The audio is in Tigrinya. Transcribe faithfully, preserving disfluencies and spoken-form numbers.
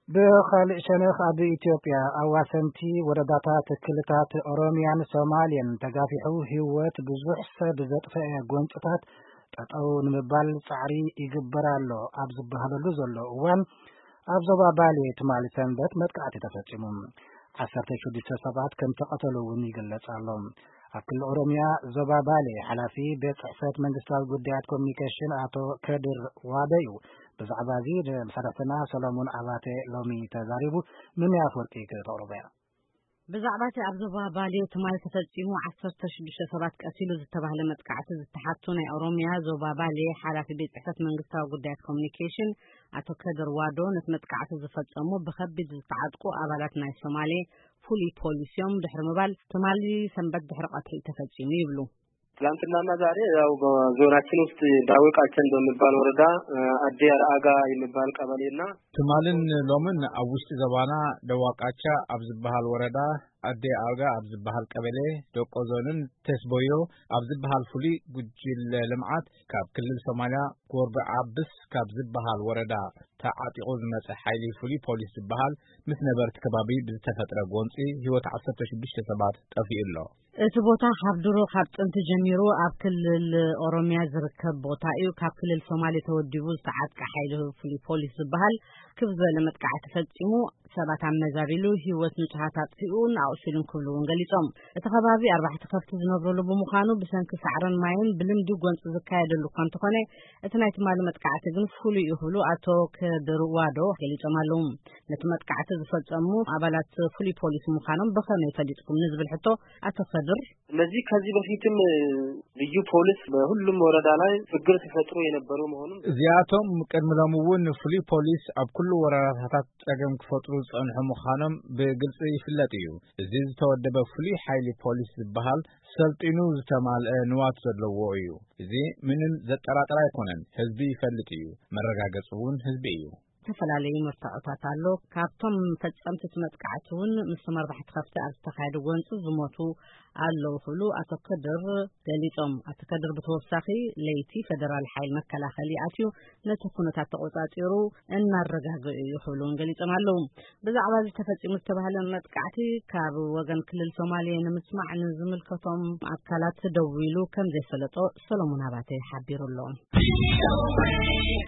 بخالق شنخ أبي إثيوبيا أواسنتي ورداتات كلتات أوروميان سوماليان تقافحو هيوات بزوح بزطفاء قوانتات تطعون مبال صعري يقبرالو أبزبها بلوزولو وان أبزبا بالي تمالي سندت مدقعتي تفتشمون عسرتي شديد سبعات كم تقتلوا ونيقلت علوم أكل أوروميا زبا بالي حلافي بيت حسات منجستال قديات كوميكيشن أعطو كادر واديو بزعبا زيد مسارتنا سلامون عباتي لومي تزاريبو من يافورتي كتوروبيا بزعباتي أبزبا بالي تمالي تفتشمو عسرت شديد سبعات كأسيلو زتبهل مدقعتي زتحاتون أوروميا زبا بالي حلافي بيت حسات منجستال قديات كوميكيشن أعطو كادر وادو نتمدقعتي زفتشمو بخبيد زتعادقو أبالاتنا السومالي فولي بوليسيوم دحر مبال تمالي سنبت دحر قتل تفجيم يبلو ትላንትናና ዛሬ ያው ዞናችን ውስጥ ዳውቃችን በሚባል ወረዳ አዲያር አጋ የሚባል ቀበሌና ትማልን ሎምን አውስጥ ዘባና ደዋቃቻ አብዝባሃል ወረዳ አዲ አጋ አብዝባሃል ቀበሌ ደቆዞንን ተስቦዮ አብዝባሃል ፉሊ ጉጅል ለምዓት ካብ ክልል ሶማሊያ ጎርበ አብስ ካብ ዝባሃል ወረዳ ተዓጢቆ ዝመጸ ኃይሊ ፉሊ ፖሊስ ዝባሃል ምስ ነበርት ከባቢ ብዝተፈጥረ ጎንጺ ህይወት عشرة وستة ሰባት ጠፊኡሎ እቲ ቦታ ሓብድሮ ካብ ጥንቲ ጀሚሩ ኣብ ክልል ኦሮሚያ ዝርከብ ቦታ እዩ ካብ ክልል ሶማሌ ተወዲቡ ዝተዓጥቃ ኃይሊ ፉሊ ፖሊስ ዝባሃል ክብዘለ መጥቃዕቲ ፈጺሙ ሰባት ኣመዛቢሉ ህይወት ንጹሃት ኣጥፊኡን ኣውሲሉን ክብሉን ገሊጾም እቲ ከባቢ ኣርባዕተ ከፍቲ ዝነብሩሉ ብምዃኑ ብሰንኪ ሳዕርን ማይን ብልምዲ ጎንፂ ዝካየደሉ እኳ እንተኾነ እቲ ናይ ትማሊ መጥቃዕቲ ግን ፍሉይ ይህብሉ ኣቶ ከድር ዋዶ ገሊጾም ኣለዉ ነቲ መጥቃዕቲ ዝፈጸሙ ኣባላት ፉሊ ፖሊስ ምዃኖም ብኸመይ ፈሊጥኩም ንዝብል ሕቶ አቶ ከድር እነዚህ ከዚህ በፊትም ልዩ ፖሊስ በሁሉም ወረዳ ላይ ችግር ሲፈጥሩ የነበሩ መሆኑን እዚያቶም ቀድምለሙውን ፉሊ ፖሊስ ኣብ ኩሉ ወረዳታት ጸገም ክፈጥሩ ጸንሑ ምዃኖም ብግልጽ ይፍለጥ እዩ እዚ ዝተወደበ ፉሊ ኃይሊ ፖሊስ ዝባሃል ሰልጢኑ ዝተማልአ ንዋት ዘለዎ እዩ እዚ ምንም ዘጠራጥር ኣይኮነን ህዝቢ ይፈልጥ እዩ መረጋገጽውን ህዝቢ እዩ ተፈላለዩ መርታዖታት ኣሎ ካብቶም ፈጸምቲ መጥቃዕቱን ምስ መርባሕቲ ከፍቲ ኣብ ዝተኻየደ ጎንፂ ዝሞቱ ኣለዉ ክብሉ ኣቶ ከድር ገሊጾም ኣቶ ከድር ብተወሳኺ ለይቲ ፌደራል ኃይል መከላኸሊ ኣትዩ ነቲ ኩነታት ተቆጻጺሩ እናረጋግኡ እዩ ክብሉን ገሊጾም ኣለዉ ብዛዕባ እዚ ተፈጺሙ ዝተባህለ መጥቃዕቲ ካብ ወገን ክልል ሶማሌ ንምስማዕ ንዝምልከቶም ኣካላት ደው ኢሉ ከም ዘይፈለጦ ሰሎሞን ኣባተ ሓቢሩሎም